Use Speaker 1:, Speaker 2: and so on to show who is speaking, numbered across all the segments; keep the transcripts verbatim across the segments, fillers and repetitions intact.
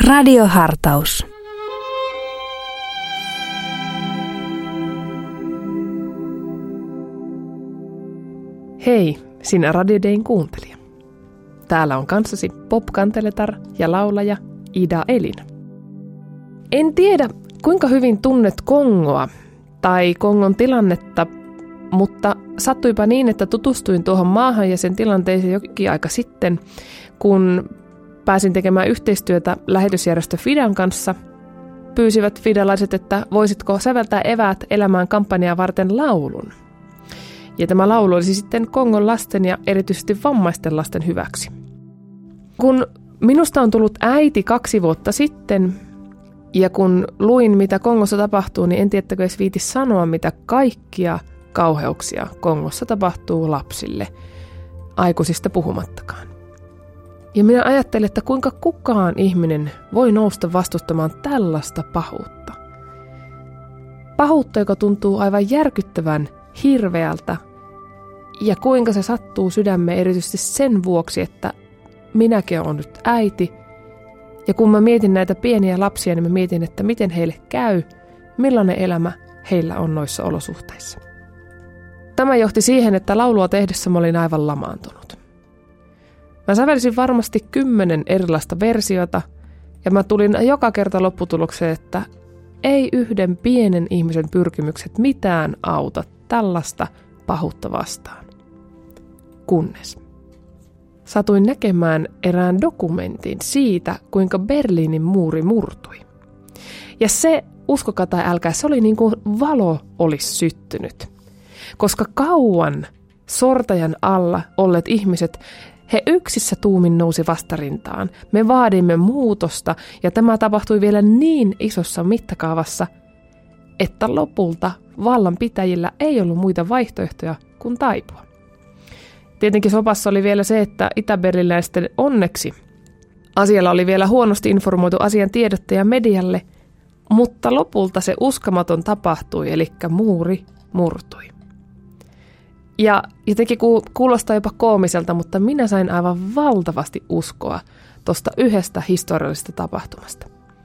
Speaker 1: Radiohartaus.
Speaker 2: Hei, sinä Radio Dayn kuuntelija. Täällä on kanssasi pop-kanteletar ja laulaja Ida Elin. En tiedä, kuinka hyvin tunnet Kongoa tai Kongon tilannetta, mutta sattuipa niin, että tutustuin tuohon maahan ja sen tilanteeseen jokin aika sitten, kun pääsin tekemään yhteistyötä lähetysjärjestö Fidan kanssa. Pyysivät fidalaiset, että voisitko säveltää eväät elämään kampanjaa varten laulun. Ja tämä laulu olisi sitten Kongon lasten ja erityisesti vammaisten lasten hyväksi. Kun minusta on tullut äiti kaksi vuotta sitten, ja kun luin, mitä Kongossa tapahtuu, niin en tiedäkö edes viiti sanoa, mitä kaikkia kauheuksia Kongossa tapahtuu lapsille, aikuisista puhumattakaan. Ja minä ajattelin, että kuinka kukaan ihminen voi nousta vastustamaan tällaista pahuutta. Pahuutta, joka tuntuu aivan järkyttävän hirveältä, ja kuinka se sattuu sydämeen erityisesti sen vuoksi, että minäkin olen nyt äiti. Ja kun mä mietin näitä pieniä lapsia, niin mä mietin, että miten heille käy, millainen elämä heillä on noissa olosuhteissa. Tämä johti siihen, että laulua tehdessä mä olin aivan lamaantunut. Mä sävelsin varmasti kymmenen erilaista versiota, ja mä tulin joka kerta lopputulokseen, että ei yhden pienen ihmisen pyrkimykset mitään auta tällaista pahuutta vastaan. Kunnes satuin näkemään erään dokumentin siitä, kuinka Berliinin muuri murtui. Ja se, uskokaa tai älkää, se oli niin kuin valo olisi syttynyt. Koska kauan sortajan alla olleet ihmiset, he yksissä tuumin nousi vastarintaan. Me vaadimme muutosta, ja tämä tapahtui vielä niin isossa mittakaavassa, että lopulta vallanpitäjillä ei ollut muita vaihtoehtoja kuin taipua. Tietenkin sopassa oli vielä se, että itäberliläisten onneksi asialla oli vielä huonosti informoitu asian tiedottaja medialle, mutta lopulta se uskomaton tapahtui, eli muuri murtui. Ja jotenkin kuulostaa jopa koomiselta, mutta minä sain aivan valtavasti uskoa tuosta yhdestä historiallisesta tapahtumasta.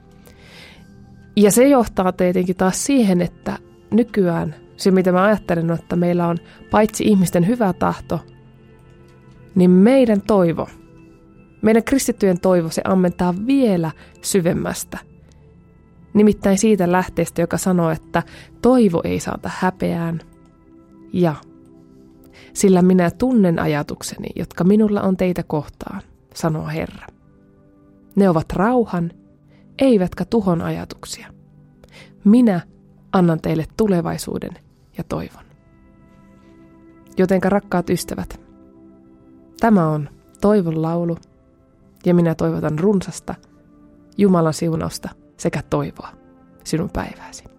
Speaker 2: Ja se johtaa tietenkin taas siihen, että nykyään se, mitä mä ajattelen, että meillä on paitsi ihmisten hyvä tahto, niin meidän toivo, meidän kristittyjen toivo, se ammentaa vielä syvemmästä. Nimittäin siitä lähteestä, joka sanoo, että toivo ei saata häpeään. Ja sillä minä tunnen ajatukseni, jotka minulla on teitä kohtaan, sanoo Herra. Ne ovat rauhan, eivätkä tuhon ajatuksia. Minä annan teille tulevaisuuden ja toivon. Jotenka rakkaat ystävät, tämä on toivon laulu, ja minä toivotan runsasta Jumalan siunausta sekä toivoa sinun päivääsi.